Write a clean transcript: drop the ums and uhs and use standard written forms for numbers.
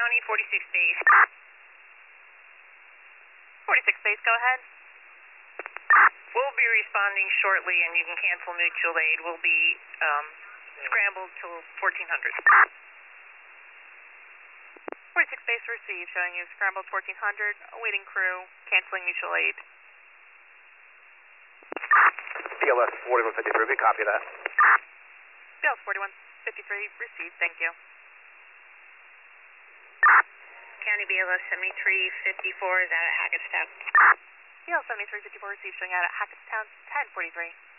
County, 46 base. 46 base, go ahead. We'll be responding shortly, and you can cancel mutual aid. We'll be scrambled till 1400. 46 base received, showing you scrambled 1400, awaiting crew, canceling mutual aid. BLS 4153, we copy that. BLS 4153 received, thank you. County BLS 7354 is out at Hackettstown. BLS 7354 received, showing out at Hackettstown, 1043.